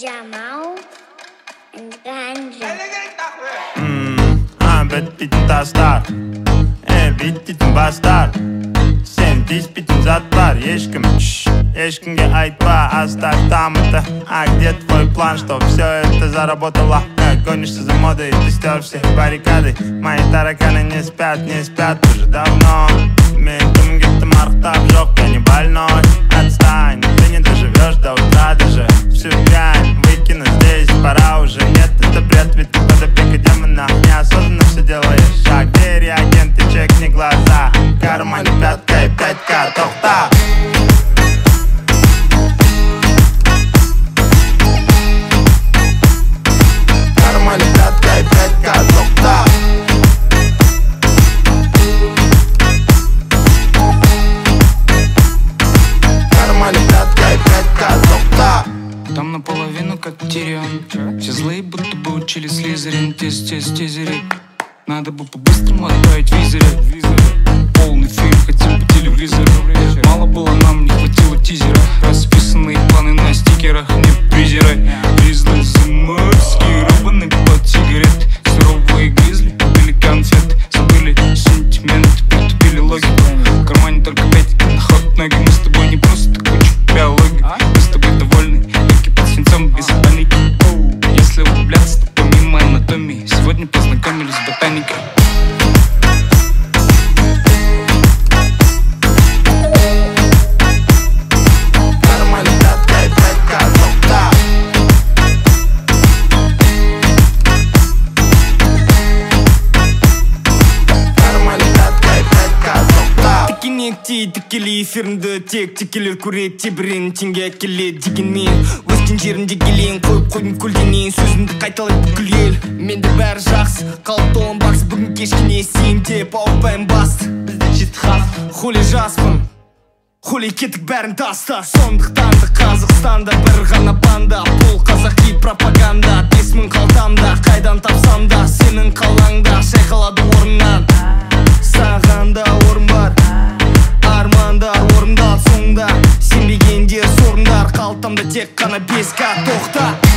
Jamal and Ganja. Bittin taslar bittin baslar. Sen bittin zatlar. Ешкімге айтпа, оставь там это. А где твой план, чтоб все это заработало? Гонишься за модой, ты стер все баррикады. Мои тараканы не спят уже давно. Мен кімге марқтап жоқ, я не больной. Отстань, ты не доживешь до утра даже. Всю дрянь выкину здесь, пора уже. Нет, это бред, ведь ты под опекой демона. Неосознанно все делаешь. А где реагент, ты чекни глаза. В кармане пятка и 5К, тохта. Там наполовину как Тирион. Все злые будто бы учили Слизерин. Тизерить. Надо бы по-быстрому отправить визеры. Полный фильм хотим по телевизору. Мало было, нам не хватило тизера. Расписанные планы на стикерах. Не презирай. Гризли заморские, рубаны под сигарет. Суровые гризли купили конфет. Забыли сентименты, притупили логику. В кармане только 5 на ход ноги. Мы с тобой не просто куча биологии. Мы с тобой довольны, руки под свинцом без паники. Если углубляться, то помимо анатомии сегодня познакомились с ботаникой. Тікелей эфирімді тек текелер көреді. Тебірен теңге әкеледі дегенмен өскен жерімде келейін. Қойып қойдың көлденейін сөзімді қайталайды бүкіл ел. Менде бәрі жақсы, қалыпты 10 бакс. Бүгін кешкіне сен деп ауыртпайым басты. Бізде жеті хат, хули жаспын, хули кеттік бәрін таста. Сондықтан да Қазақстанда бір ғана банда. Бұл қазақи пропаганда. 5000 қалтамда, қайдан тапсам да сенің қалаңда. Шайқалады орыннан, саған да орын бар. Армандар орындалды соңында. Сенбегендер сорындар. Қалтамда тек қана 5К, тоқта.